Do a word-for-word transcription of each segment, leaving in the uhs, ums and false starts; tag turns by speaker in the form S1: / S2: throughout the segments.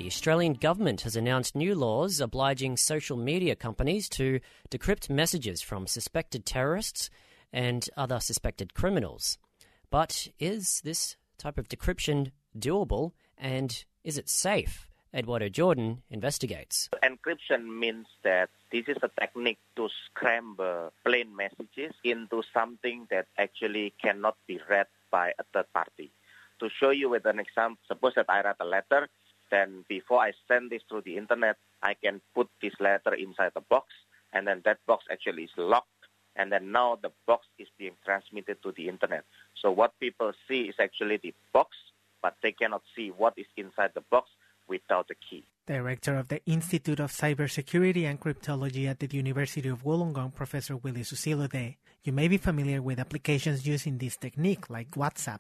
S1: The Australian government has announced new laws obliging social media companies to decrypt messages from suspected terrorists and other suspected criminals. But is this type of decryption doable, and is it safe? Eduardo Jordan investigates.
S2: Encryption means that this is a technique to scramble plain messages into something that actually cannot be read by a third party. To show you with an example, suppose that I write a letter, then before I send this through the internet, I can put this letter inside a box, and then that box actually is locked, and then now the box is being transmitted to the internet. So what people see is actually the box, but they cannot see what is inside the box without the key.
S3: Director of the Institute of Cybersecurity and Cryptology at the University of Wollongong, Professor Willy Susilo there. You may be familiar with applications using this technique like WhatsApp.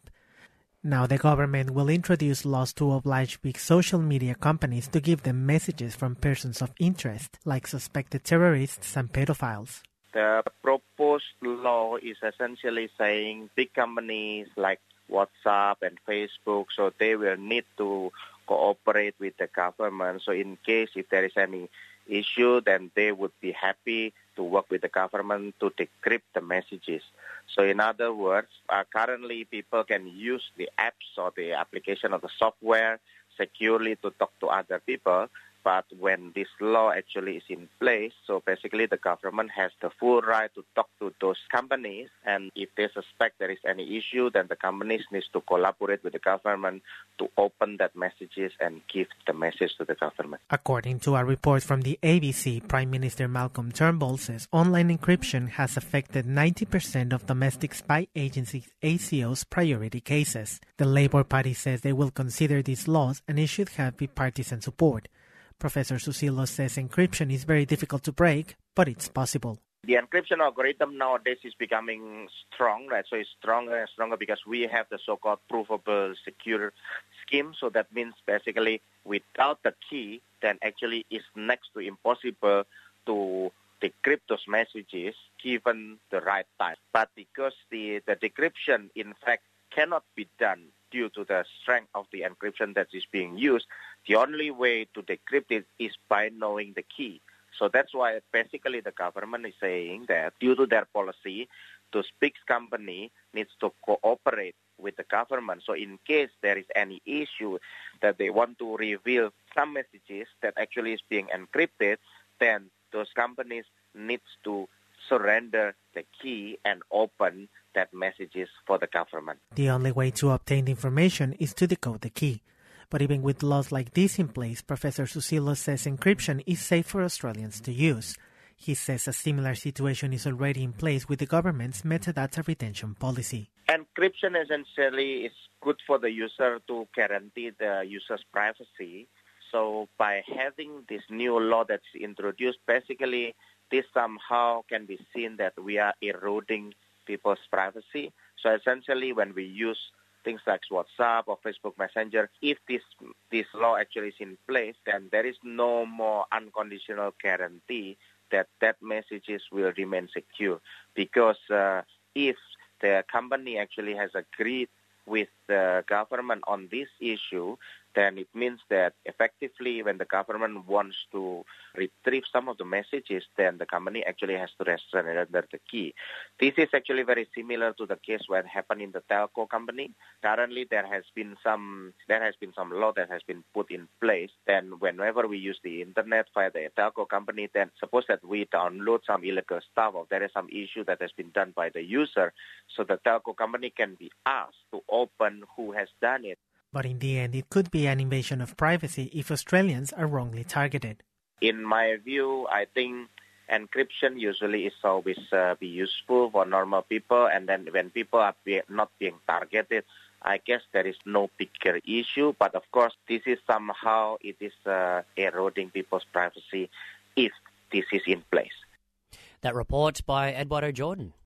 S3: Now the government will introduce laws to oblige big social media companies to give them messages from persons of interest, like suspected terrorists and pedophiles.
S2: The proposed law is essentially saying big companies like WhatsApp and Facebook, so they will need to cooperate with the government. So in case if there is any issue, then they would be happy to work with the government to decrypt the messages. So in other words, uh, currently people can use the apps or the application of the software securely to talk to other people. But when this law actually is in place, so basically the government has the full right to talk to those companies. And if they suspect there is any issue, then the companies need to collaborate with the government to open that messages and give the message to the government.
S3: According to a report from the A B C, Prime Minister Malcolm Turnbull says online encryption has affected ninety percent of domestic spy agencies' A C O's priority cases. The Labour Party says they will consider these laws and it should have bipartisan support. Professor Susilo says encryption is very difficult to break, but it's possible.
S2: The encryption algorithm nowadays is becoming strong, right? So it's stronger and stronger because we have the so-called provable secure scheme. So that means basically without the key, then actually it's next to impossible to decrypt those messages given the right time. But because the, the decryption, in fact, cannot be done due to the strength of the encryption that is being used, the only way to decrypt it is by knowing the key. So that's why basically the government is saying that due to their policy, those big company needs to cooperate with the government. So in case there is any issue that they want to reveal some messages that actually is being encrypted, then those companies needs to surrender the key and open that messages for the government.
S3: The only way to obtain the information is to decode the key. But even with laws like this in place, Professor Susilo says encryption is safe for Australians to use. He says a similar situation is already in place with the government's metadata retention policy.
S2: Encryption essentially is good for the user to guarantee the user's privacy. So by having this new law that's introduced, basically this somehow can be seen that we are eroding people's privacy. So essentially when we use things like WhatsApp or Facebook Messenger, if this this law actually is in place, then there is no more unconditional guarantee that that messages will remain secure. Because uh, if the company actually has agreed with the government on this issue, then it means that effectively when the government wants to retrieve some of the messages, then the company actually has to surrender the key. This is actually very similar to the case what happened in the telco company. Currently, there has been some there has been some law that has been put in place. Then whenever we use the internet via the telco company, then suppose that we download some illegal stuff or there is some issue that has been done by the user, so the telco company can be asked to open who has done it.
S3: But in the end, it could be an invasion of privacy if Australians are wrongly targeted.
S2: In my view, I think encryption usually is always uh, be useful for normal people, and then when people are be not being targeted, I guess there is no bigger issue. But of course, this is somehow it is uh, eroding people's privacy if this is in place.
S1: That report by Eduardo Jordan.